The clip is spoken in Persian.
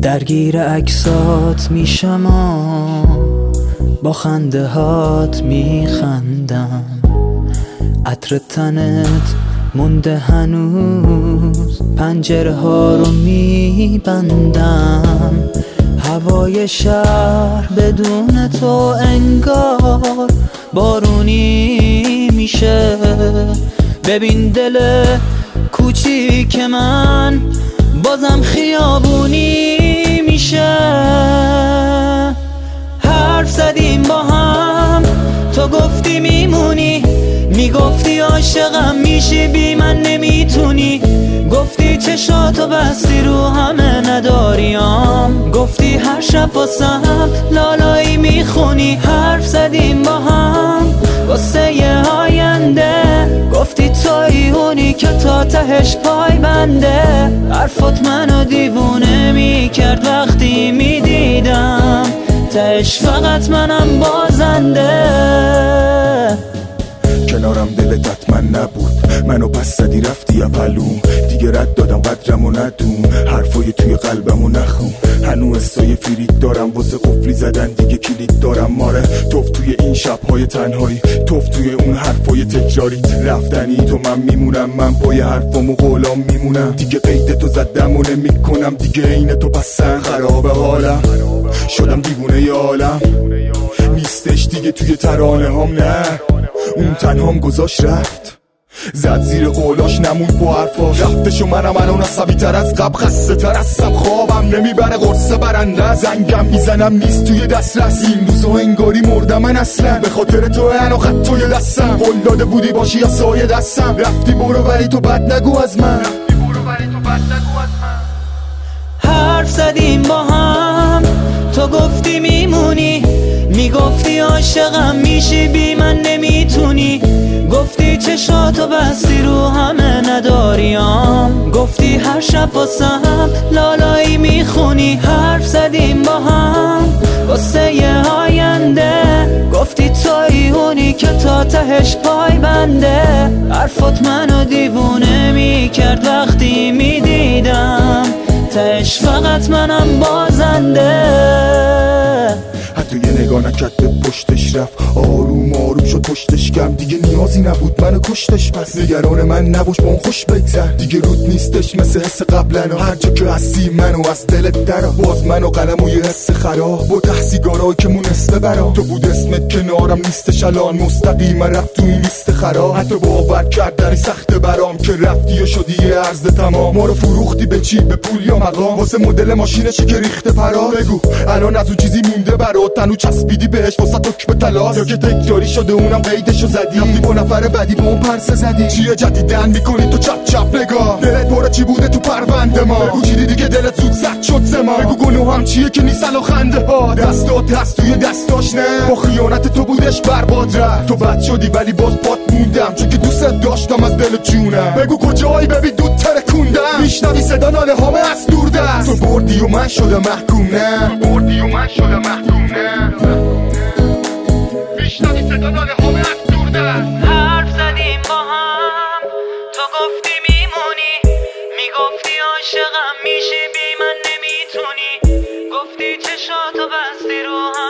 درگیر عکسات میشم با خنده هات میخندم، عطر تنت مونده هنوز، پنجره ها رو میبندم. هوای شهر بدون تو انگار بارونی میشه. ببین دل کوچیک من بازم خیابونی میشه. حرف زدیم با هم، تو گفتی میمونی، میگفتی عاشقم میشی بی من نمیتونی، گفتی چشاتو بستی رو همه نداریم، گفتی هر شب واسم لالایی میخونی. حرف زدیم با هم واسه ی آینده، گفتی تویی اونی که تا تهش پای بنده. حرفت منو دیوونه میکرد وقتی میدیدم تهش فقط منم بازنده. کنارم دلت حتما نبود، منو پس زدی رفتی اپلوم، دیگه رد دادم قدرمو ندوم، حرفای توی قلبمو نخون. هنو حسای فرید دارم واسه قفلی زدن دیگه کلید دارم. ماره توف توی این شبهای تنهایی، توف توی اون حرفای تکراریت، رفتنی تو من میمونم، من پای حرفامو غلام میمونم. دیگه قید تو زدم و نمیکنم دیگه عین تو پسن، خراب حالم شدم دیوونه ی عالم، نیستش دیگه توی ترانه هم، نه اون تنهام گذاشت رفت، زد زیر قولاش نمود با حرفاش، رفتش و منم الان عصبی تر از قبل، خسته تر هستم، خوابم نمیبره قرص برنده، زنگم میزنم نیست توی دسترس، این روزا انگاری مردم من اصلا، به خاطر تو انا خط توی دستم، قول داده بودی باشی یا سایه دستم، رفتی برو ولی تو بد نگو از من. حرف زدیم با هم، تو گفتی میمونی، میگفتی عاشقم میشی بی من نمیتونی، گفتی چشاتو بستی رو همه نداریم، گفتی هر شب واسم لالایی میخونی. حرف زدیم با هم واسه ی آینده، گفتی تویی اونی که تا تهش پای بنده. حرفت منو دیوونه میکرد وقتی میدیدم تهش فقط منم بازنده. حتی یه نگاه نکرد به پشتش رفت، آروم آروم شد پشتش کم، دیگه نیازی نبود منو کشتش، پس نگران من نباش با اون خوش بگذر، دیگه رود نیستش مثل حس قبلنا، هر جا که هستی منو از دلت درا، باز منو قلم و یه حس خراب با ته سیگارایی که مونسته برا، تو بود اسمت کنارم نیستش الان، مستقیم رفت تو این لیست خراب، حتی باور کردنی سخته برام که رفتی و شدی یه عرض تمام، ما رو فروختی به چی؟ به پول یا مقام، واسه مدل ماشینشی که ریخته پرا، بگو الان از اون چیزی مونده برات تنو چسبیدی بهش واسه حکم طلاست، یا که تکراری شده اونم قیدشو زدی، رفتی با نفر بعدی با اون پرسه زدی، چیه جدیدن میکنی تو چپ چپ نگاه، دلت پر چی بوده تو پرونده ما، بگو چی دیدی که دلت زود زد شد زما، بگو گناه هم چیه که نیست الان خنده ها، دستات هست توی دستاش نه، با خیانت تو بودش برباد رفت، تو بد شدی ولی باز پات موندم، چون که دوست داشتم از دل جونم، بگو کجایی ببین دود ترکوندم، میشنوی صدا ناله هامه از دور دست، تو بردی و من شده محکوم نه، بردی و من شده محکوم نه، میشنوی صدا ناله هامه از دور دست. حرف زدیم با هم، تو گفتی میمونی، میگفتی عاشقم میشی بی من نمیتونی، گفتی چشاتو بستی رو هم